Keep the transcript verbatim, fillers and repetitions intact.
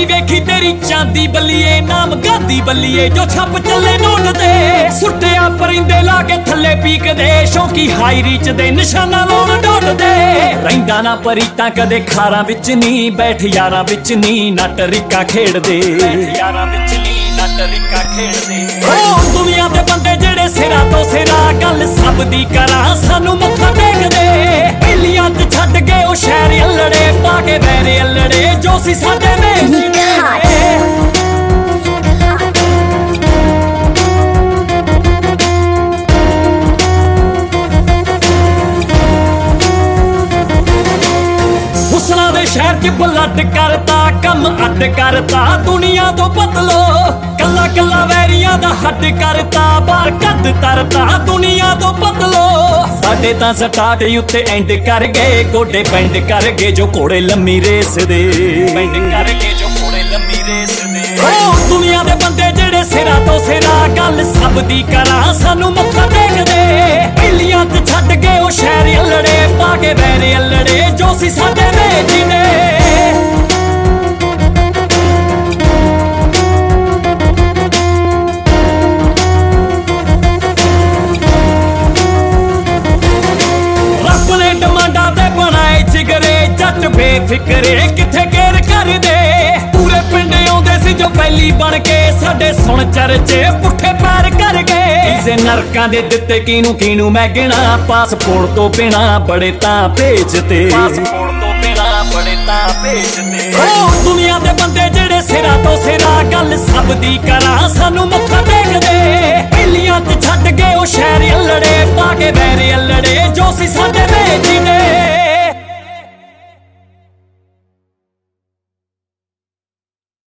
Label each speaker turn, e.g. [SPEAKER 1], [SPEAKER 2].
[SPEAKER 1] ਵੇਖੀ ਤੇਰੀ ਚਾਂਦੀ ਬੱਲੀਏ, ਨਾਮ ਗਾਂਦੀ ਬੱਲੀਏ ਜੋ ਛੱਪ ਚੱਲੇ ਨੋਟ ਤੇ। ਸੁੱਟਿਆ ਪਰਿੰਦੇ ਲਾ ਕੇ ਥੱਲੇ ਪੀਕਦੇ, ਸ਼ੌਂਕੀ ਹਾਈ ਰੀਚ ਦੇ ਨਿਸ਼ਾਨਾ ਲਾਉਣ ਡੋਟਦੇ। ਰਹਿੰਦਾ ਨਾ ਪਰੀਤਾਂ ਕਦੇ ਖਾਰਾਂ ਵਿੱਚ ਨੀ, ਬੈਠ ਯਾਰਾਂ ਵਿੱਚ ਨੀ ਨੱਟ ਰਿੱਕਾ ਖੇਡਦੇ। ਯਾਰਾਂ ਵਿੱਚ ਨੀ ਨੱਟ ਰਿੱਕਾ ਖੇਡਦੇ। ਓ ਦੁਨੀਆ ਦੇ ਬੰਦੇ ਜਿਹੜੇ ਸਿਰਾਂ ਤੋਂ ਸਿਰਾਂ, ਗੱਲ ਸਭ ਦੀ ਕਰਾਂ ਸਾਨੂੰ ਮੱਥਾ ਟੇਕਦੇ। ਪਹਿਲੀਆਂ ਚ ਛੱਡ ਕੇ ਉਹ ਸ਼ਹਿਰ ਅਲੜੇ, ਪਾ ਕੇ ਬੈਰੇ ਅਲੜੇ ਜੋ ਸੀ ਸਾਡੇ ਵੇਖ ਸ਼ਹਿਰ ਚ ਬਲੱਡ ਕਰਤਾ, ਕੰਮ ਅੱਡ ਕਰਤਾ ਦੁਨੀਆ ਤੋਂ ਬਦਲੋ। ਕੱਲਾ ਕੱਲਾ ਵੈਰੀਆਂ ਦਾ ਹੱਡ ਕਰਤਾ, ਬਾਹਰ ਕੱਦ ਤਰਤਾ ਦੁਨੀਆ ਤੋਂ ਬਦਲੋ। ਸਾਡੇ ਤਾਂ ਸਟਾਰਟ ਉੱਤੇ ਐਂਡ ਕਰ ਗਏ, ਗੋਡੇ ਬੈਂਡ ਕਰ ਗਏ ਜੋ ਘੋੜੇ ਲੰਮੀ ਰੇਸ ਦੇ। ਬੈਂਡ ਕਰ ਗਏ ਜੋ ਘੋੜੇ ਲੰਮੀ ਰੇਸ ਦੇ। ਓ ਦੁਨੀਆ ਦੇ ਬੰਦੇ ਜਿਹੜੇ ਸਿਰਾਂ ਤੋਂ ਸਿਰਾਂ, ਗੱਲ ਸਭ ਦੀ ਕਰਾਂ ਸਾਨੂੰ ਮੱਥਾ ਟੇਕਦੇ। ਪਹਿਲੀਆਂ ਚ ਛੱਡ ਕੇ ਉਹ ਸ਼ਹਿਰ ਅਲੜੇ, ਪਾ ਕੇ ਵੈਰੇ ਅਲੜੇ ਜੋ ਸੀ ਸਾਡੇ ਵੇਚ ਨੇ। ਰੱਬ ਨੇ ਡਮਾਂਡਾਂ ਤੇ ਬਣਾਏ ਜਿਗਰੇ, ਜੱਟ ਬੇਫਿਕਰੇ ਕਿੱਥੇ ਕੇਰ ਕਰਦੇ। ਪੂਰੇ ਪਿੰਡ ਆਉਂਦੇ ਸੀ ਜੋ ਪਹਿਲੀ ਬਣ ਕੇ, ਸਾਡੇ ਸੁਣ ਚਰਚੇ ਪੁੱਠੇ ਪੈਰ ਕਰ ਗਏ। ਕਿਸੇ ਨਰਕਾਂ ਦੇ ਦਿੱਤੇ ਕਿਨੂੰ ਕਿਨੂੰ ਮੈਂ ਗਿਣਾ, ਪਾਸਪੋਰਟ ਤੋਂ ਬਿਨਾ ਬੜੇ ਤਾਂ ਭੇਜਦੇ। ਪਾਸਪੋਰਟ ਤੋਂ ਬਿਨਾ ਬੜੇ ਤਾਂ ਭੇਜਦੇ। ਓ ਦੁਨੀਆ ਦੇ ਬੰਦੇ ਜਿਹੜੇ ਸਿਰਾਂ ਤੋਂ ਸਿਰਾਂ, ਗੱਲ ਸਭ ਦੀ ਕਰਾਂ ਸਾਨੂੰ ਮੱਥਾ ਟੇਕਦੇ। ਪਹਿਲੀਆਂ ਚ ਛੱਡ ਕੇ ਉਹ ਸ਼ਹਿਰ ਅਲੜੇ, ਪਾ ਕੇ ਵੈਰੇ ਅਲੜੇ ਜੋ ਸੀ ਸਾਡੇ